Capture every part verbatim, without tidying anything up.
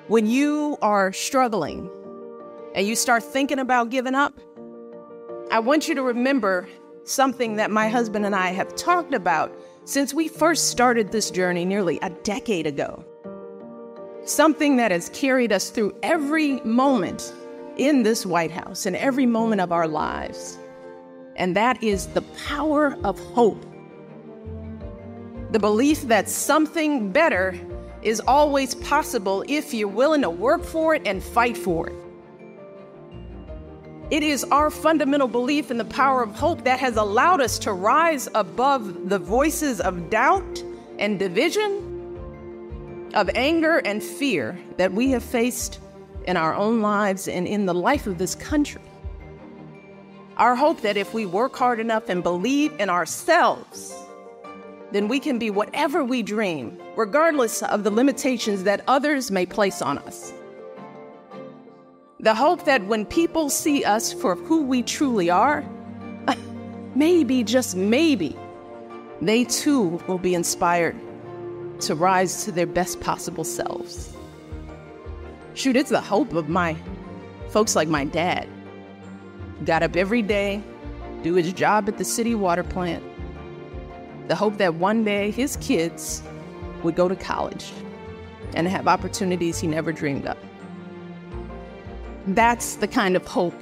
When you are struggling and you start thinking about giving up, I want you to remember something that my husband and I have talked about since we first started this journey nearly a decade ago. Something that has carried us through every moment in this White House and every moment of our lives. And that is the power of hope. The belief that something better is always possible if you're willing to work for it and fight for it. It is our fundamental belief in the power of hope that has allowed us to rise above the voices of doubt and division, of anger and fear that we have faced in our own lives and in the life of this country. Our hope that if we work hard enough and believe in ourselves, then we can be whatever we dream, regardless of the limitations that others may place on us. The hope that when people see us for who we truly are, maybe, just maybe, they too will be inspired to rise to their best possible selves. Shoot, it's the hope of my folks like my dad. Got up every day, do his job at the city water plant. The hope that one day his kids would go to college and have opportunities he never dreamed of. That's the kind of hope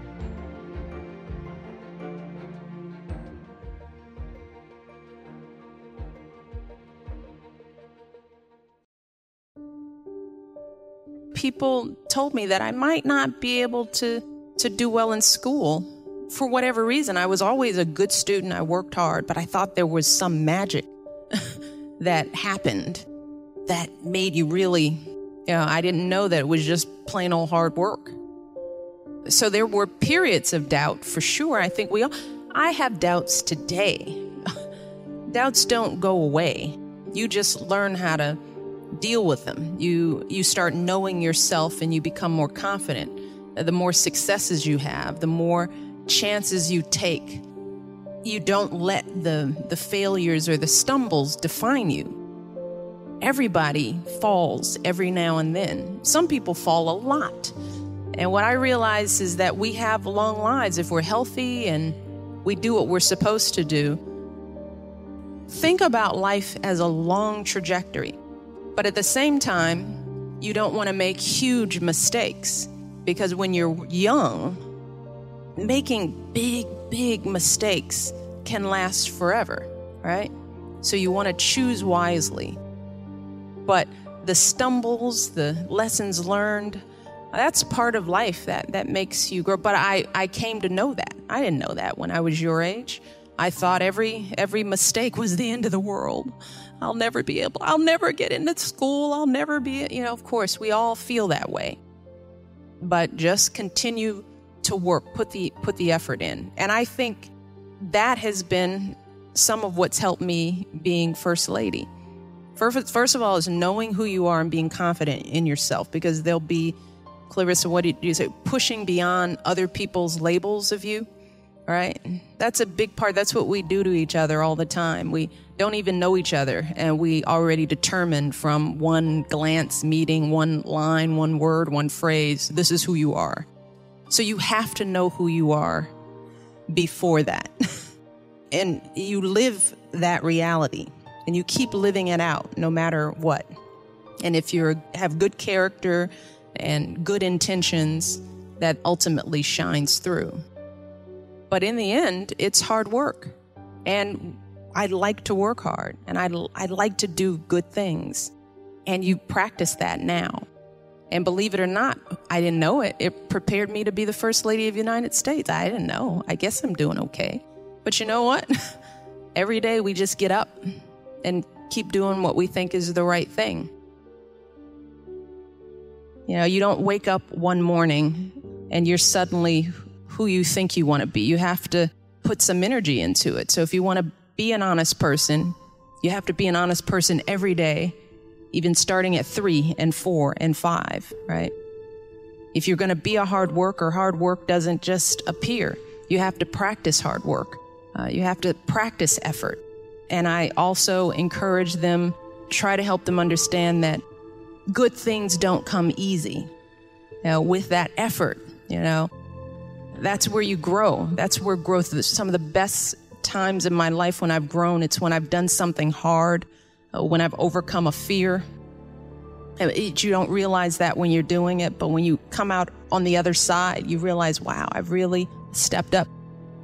people told me that I might not be able to, to do well in school for whatever reason. I was always a good student. I worked hard, but I thought there was some magic that happened that made you really, you know, I didn't know that it was just plain old hard work. So there were periods of doubt for sure. I think we all, I have doubts today. Doubts don't go away. You just learn how to deal with them. You, you start knowing yourself and you become more confident. The more successes you have, the more chances you take. You don't let the, the failures or the stumbles define you. Everybody falls every now and then. Some people fall a lot. And what I realize is that we have long lives if we're healthy and we do what we're supposed to do. Think about life as a long trajectory. But at the same time, you don't want to make huge mistakes, because when you're young, making big, big mistakes can last forever, right? So you want to choose wisely. But the stumbles, the lessons learned, that's part of life that, that makes you grow. But I, I came to know that. I didn't know that when I was your age. I thought every every mistake was the end of the world. I'll never be able, I'll never get into school. I'll never be, you know, of course, we all feel that way. But just continue to work, put the put the effort in. And I think that has been some of what's helped me being First Lady. First, first of all is knowing who you are and being confident in yourself, because there'll be, Clarissa, what did you say, pushing beyond other people's labels of you, right? That's a big part. That's what we do to each other all the time. We don't even know each other, and we already determine from one glance, meeting, one line, one word, one phrase, this is who you are. So you have to know who you are before that. And you live that reality, and you keep living it out no matter what. And if you have good character and good intentions, that ultimately shines through. But in the end, it's hard work. And I like to work hard, and I I like to do good things. And you practice that now. And believe it or not, I didn't know it. It prepared me to be the First Lady of the United States. I didn't know. I guess I'm doing okay. But you know what? Every day we just get up and keep doing what we think is the right thing. You know, you don't wake up one morning and you're suddenly who you think you want to be. You have to put some energy into it. So if you want to be an honest person, you have to be an honest person every day, even starting at three and four and five, right? If you're going to be a hard worker, hard work doesn't just appear. You have to practice hard work. Uh, you have to practice effort. And I also encourage them, try to help them understand that good things don't come easy. You know, with that effort, you know, that's where you grow. That's where growth is. Some of the best times in my life when I've grown, it's when I've done something hard, uh, when I've overcome a fear. It, you don't realize that when you're doing it, but when you come out on the other side, you realize, wow, I've really stepped up.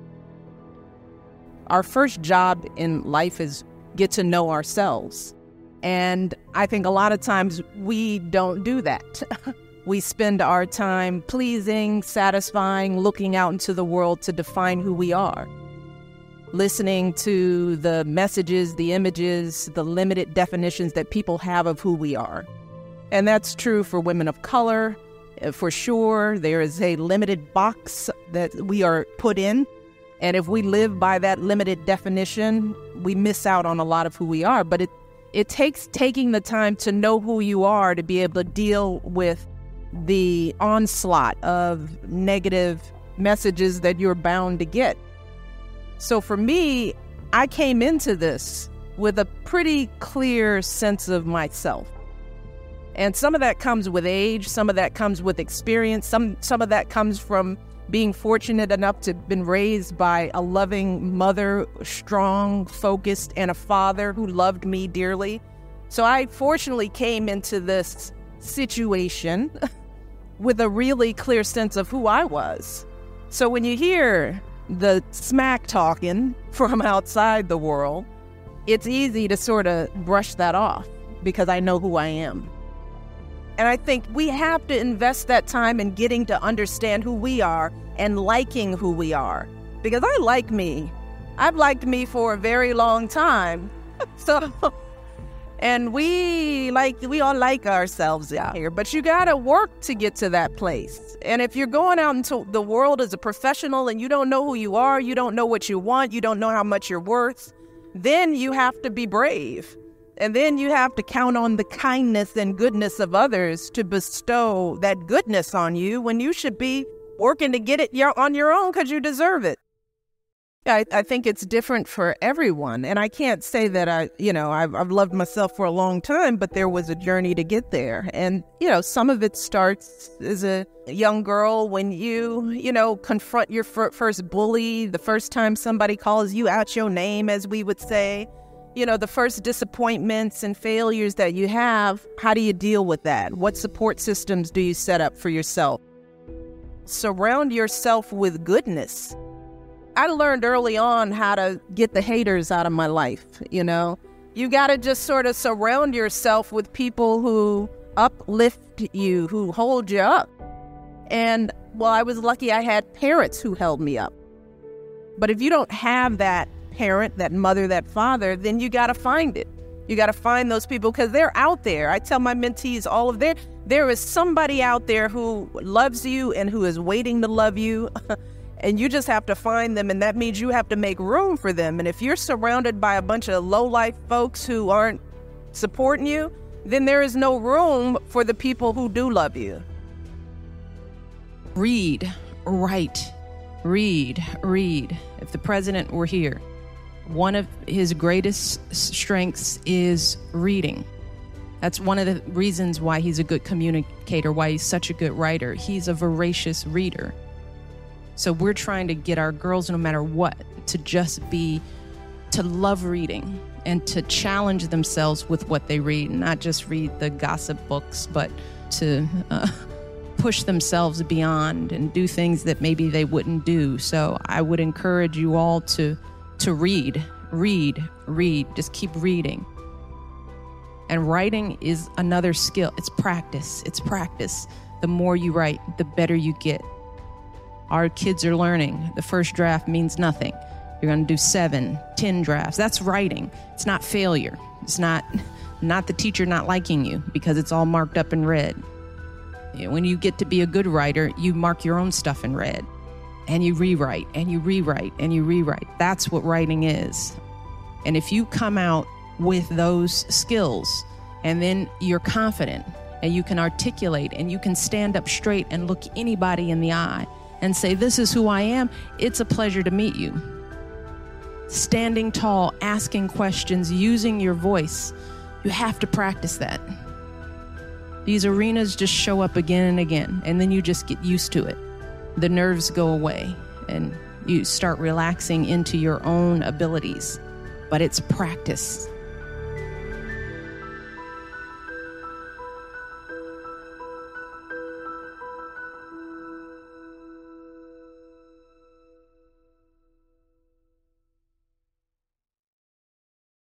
Our first job in life is get to know ourselves. And I think a lot of times we don't do that. We spend our time pleasing, satisfying, looking out into the world to define who we are. Listening to the messages, the images, the limited definitions that people have of who we are. And that's true for women of color. For sure, there is a limited box that we are put in. And if we live by that limited definition, we miss out on a lot of who we are. But it, it takes taking the time to know who you are to be able to deal with the onslaught of negative messages that you're bound to get. So for me, I came into this with a pretty clear sense of myself. And some of that comes with age, some of that comes with experience, some some of that comes from being fortunate enough to have been raised by a loving mother, strong, focused, and a father who loved me dearly. So I fortunately came into this situation with a really clear sense of who I was. So when you hear the smack talking from outside the world, it's easy to sort of brush that off because I know who I am. And I think we have to invest that time in getting to understand who we are and liking who we are. Because I like me. I've liked me for a very long time. So, and we like, we all like ourselves out here, but you got to work to get to that place. And if you're going out into the world as a professional and you don't know who you are, you don't know what you want, you don't know how much you're worth, then you have to be brave. And then you have to count on the kindness and goodness of others to bestow that goodness on you when you should be working to get it on your own because you deserve it. I, I think it's different for everyone. And I can't say that I, you know, I've, I've loved myself for a long time, but there was a journey to get there. And, you know, some of it starts as a young girl when you, you know, confront your fir- first bully, the first time somebody calls you out your name, as we would say. You know, the first disappointments and failures that you have, how do you deal with that? What support systems do you set up for yourself? Surround yourself with goodness. I learned early on how to get the haters out of my life, you know. You got to just sort of surround yourself with people who uplift you, who hold you up. And, well, I was lucky I had parents who held me up. But if you don't have that parent, that mother, that father, then you got to find it. You got to find those people because they're out there. I tell my mentees all of their, there is somebody out there who loves you and who is waiting to love you. And you just have to find them. And that means you have to make room for them. And if you're surrounded by a bunch of low-life folks who aren't supporting you, then there is no room for the people who do love you. Read, write, read, read. If the president were here, one of his greatest strengths is reading. That's one of the reasons why he's a good communicator, why he's such a good writer. He's a voracious reader. So we're trying to get our girls, no matter what, to just be, to love reading and to challenge themselves with what they read, not just read the gossip books, but to uh, push themselves beyond and do things that maybe they wouldn't do. So I would encourage you all to to read, read, read, just keep reading. And writing is another skill. It's practice, it's practice. The more you write, the better you get. Our kids are learning. The first draft means nothing. You're gonna do seven, ten drafts. That's writing. It's not failure. It's not, not the teacher not liking you because it's all marked up in red. You know, when you get to be a good writer, you mark your own stuff in red. And you rewrite, and you rewrite, and you rewrite. That's what writing is. And if you come out with those skills, and then you're confident, and you can articulate, and you can stand up straight and look anybody in the eye and say, this is who I am, it's a pleasure to meet you. Standing tall, asking questions, using your voice. You have to practice that. These arenas just show up again and again, and then you just get used to it. The nerves go away, and you start relaxing into your own abilities. But it's practice.